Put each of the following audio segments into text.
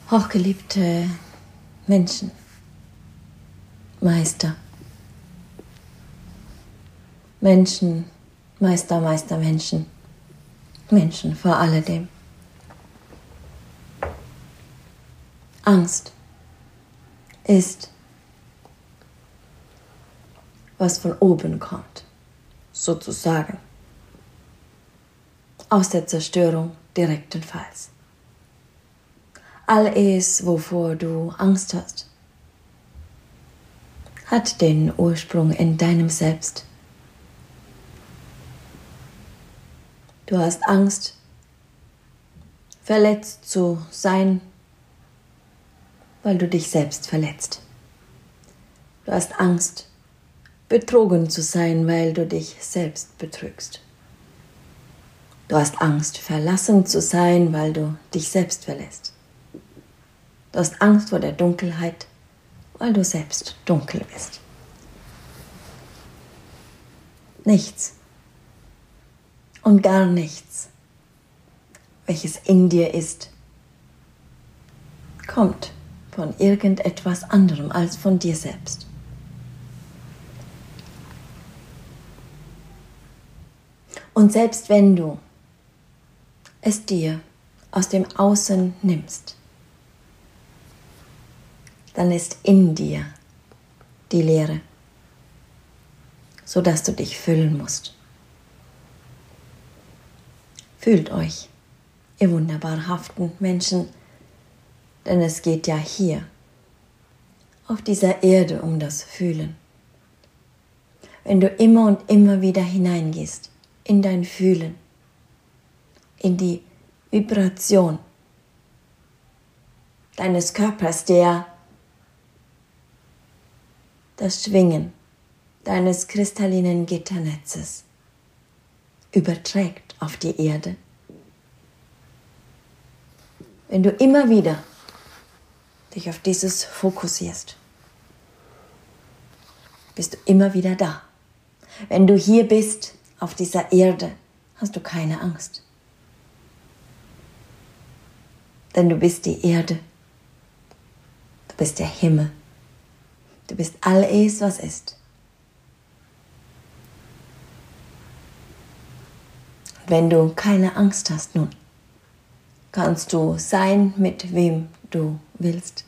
Hochgeliebte Menschen, Meister, Menschen, Meister, Menschen, Menschen vor alledem. Angst ist, was von oben kommt, sozusagen, aus der Zerstörung direktenfalls. All es, wovor du Angst hast, hat den Ursprung in deinem Selbst. Du hast Angst, verletzt zu sein, weil du dich selbst verletzt. Du hast Angst, betrogen zu sein, weil du dich selbst betrügst. Du hast Angst, verlassen zu sein, weil du dich selbst verlässt. Du hast Angst vor der Dunkelheit, weil du selbst dunkel bist. Nichts und gar nichts, welches in dir ist, kommt von irgendetwas anderem als von dir selbst. Und selbst wenn du es dir aus dem Außen nimmst, dann ist in dir die Leere, sodass du dich füllen musst. Fühlt euch, ihr wunderbarhaften Menschen, denn es geht ja hier auf dieser Erde um das Fühlen. Wenn du immer und immer wieder hineingehst in dein Fühlen, in die Vibration deines Körpers, der das Schwingen deines kristallinen Gitternetzes überträgt auf die Erde. Wenn du immer wieder dich auf dieses fokussierst, bist du immer wieder da. Wenn du hier bist, auf dieser Erde, hast du keine Angst. Denn du bist die Erde, du bist der Himmel. Du bist alles, was ist. Und wenn du keine Angst hast, nun, kannst du sein, mit wem du willst.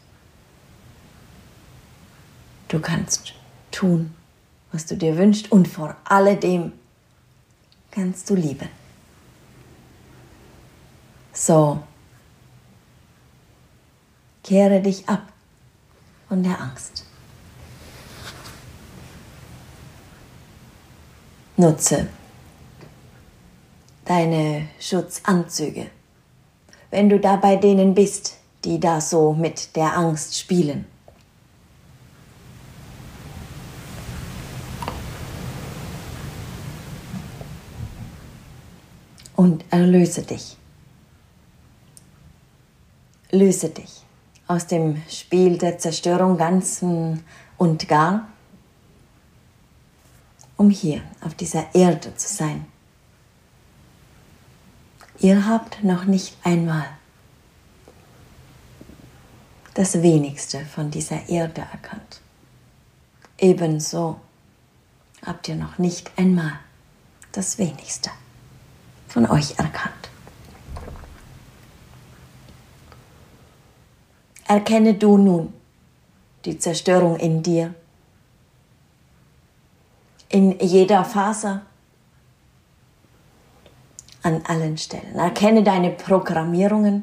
Du kannst tun, was du dir wünschst, und vor alledem kannst du lieben. So, kehre dich ab von der Angst. Nutze deine Schutzanzüge, wenn du da bei denen bist, die da so mit der Angst spielen. Und erlöse dich. Löse dich aus dem Spiel der Zerstörung ganz und gar, um hier auf dieser Erde zu sein. Ihr habt noch nicht einmal das Wenigste von dieser Erde erkannt. Ebenso habt ihr noch nicht einmal das Wenigste von euch erkannt. Erkenne du nun die Zerstörung in dir, in jeder Faser, an allen Stellen. Erkenne deine Programmierungen,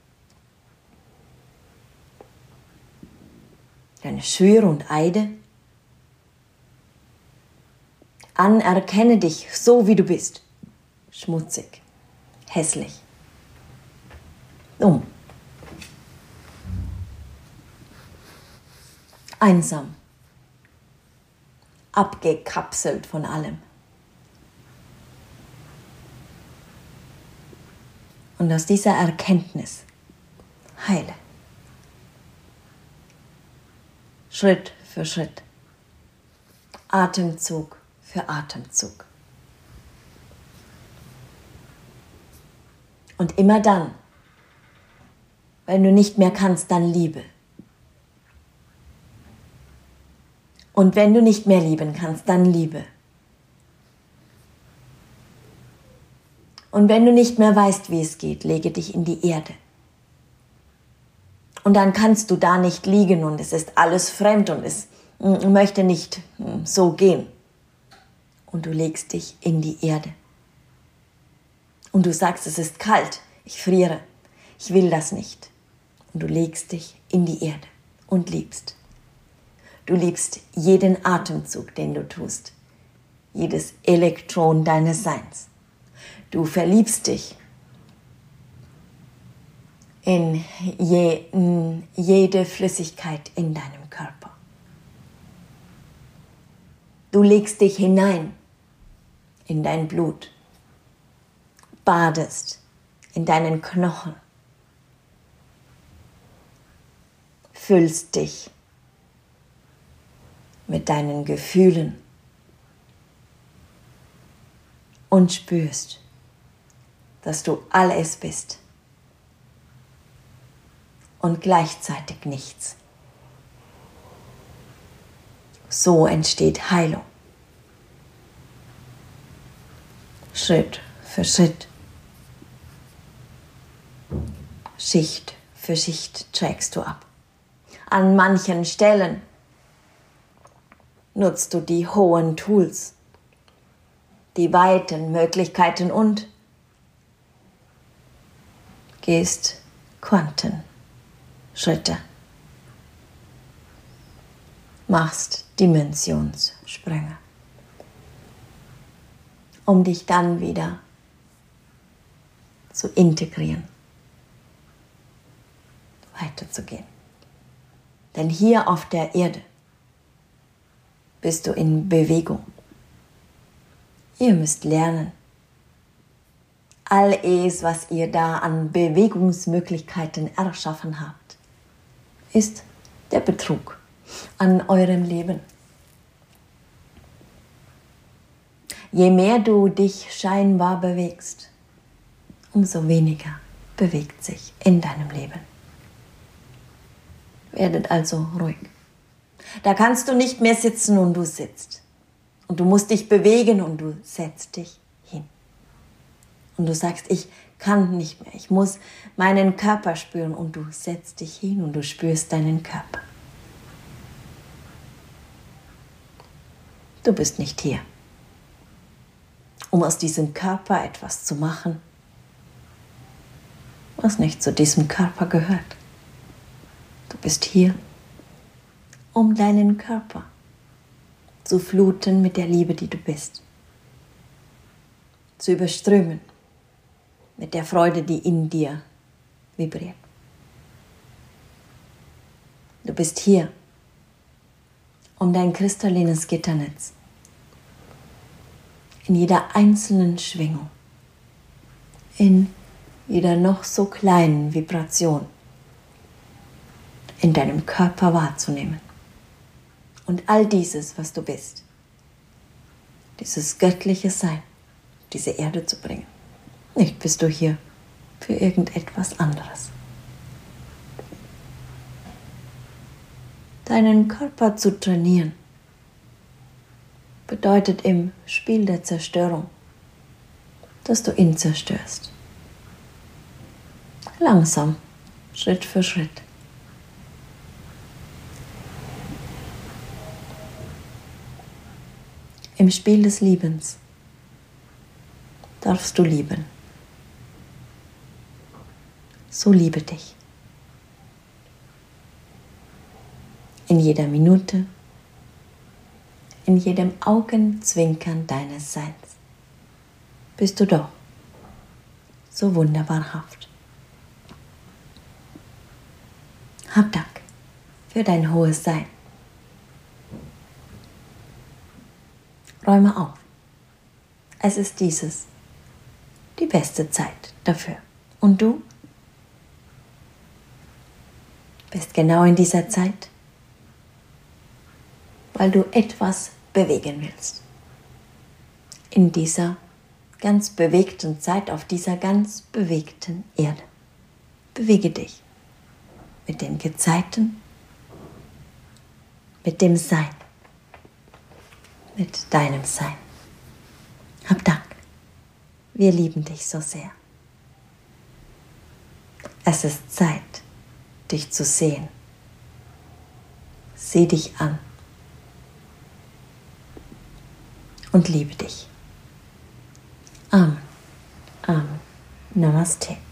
deine Schwüre und Eide. Anerkenne dich so, wie du bist. Schmutzig, hässlich, dumm, einsam, abgekapselt von allem. Und aus dieser Erkenntnis heile. Schritt für Schritt. Atemzug für Atemzug. Und immer dann, Wenn du nicht mehr kannst, dann liebe. Und wenn du nicht mehr lieben kannst, dann liebe. Und wenn du nicht mehr weißt, wie es geht, lege dich in die Erde. Und dann kannst du da nicht liegen und es ist alles fremd und es möchte nicht so gehen. Und du legst dich in die Erde. Und du sagst, es ist kalt, ich friere, ich will das nicht. Und du legst dich in die Erde und liebst. Du liebst jeden Atemzug, den du tust, jedes Elektron deines Seins. Du verliebst dich in jede Flüssigkeit in deinem Körper. Du legst dich hinein in dein Blut, badest in deinen Knochen, füllst dich mit deinen Gefühlen und spürst, dass du alles bist und gleichzeitig nichts. So entsteht Heilung. Schritt für Schritt. Schicht für Schicht trägst du ab. An manchen Stellen nutzt du die hohen Tools, die weiten Möglichkeiten und gehst Quantenschritte. Machst Dimensionssprünge, um dich dann wieder zu integrieren, weiterzugehen. Denn hier auf der Erde bist du in Bewegung. Ihr müsst lernen. All es, was ihr da an Bewegungsmöglichkeiten erschaffen habt, ist der Betrug an eurem Leben. Je mehr du dich scheinbar bewegst, umso weniger bewegt sich in deinem Leben. Werdet also ruhig. Da kannst du nicht mehr sitzen und du sitzt. Und du musst dich bewegen und du setzt dich hin. Und du sagst, ich kann nicht mehr, ich muss meinen Körper spüren. Und du setzt dich hin und du spürst deinen Körper. Du bist nicht hier, um aus diesem Körper etwas zu machen, was nicht zu diesem Körper gehört. Du bist hier, um deinen Körper zu fluten mit der Liebe, die du bist. Zu überströmen mit der Freude, die in dir vibriert. Du bist hier, um dein kristallines Gitternetz in jeder einzelnen Schwingung, in jeder noch so kleinen Vibration in deinem Körper wahrzunehmen. Und all dieses, was du bist, dieses göttliche Sein, diese Erde zu bringen. Nicht bist du hier für irgendetwas anderes. Deinen Körper zu trainieren, bedeutet im Spiel der Zerstörung, dass du ihn zerstörst. Langsam, Schritt für Schritt. Im Spiel des Liebens darfst du lieben. So liebe dich. In jeder Minute, in jedem Augenzwinkern deines Seins bist du doch so wunderbarhaft. Hab Dank für dein hohes Sein. Räume auf. Es ist die beste Zeit dafür. Und du bist genau in dieser Zeit, weil du etwas bewegen willst. In dieser ganz bewegten Zeit, auf dieser ganz bewegten Erde. Bewege dich mit den Gezeiten, mit dem Sein, mit deinem Sein. Hab Dank. Wir lieben dich so sehr. Es ist Zeit, dich zu sehen. Sieh dich an und liebe dich. Amen. Amen. Namaste.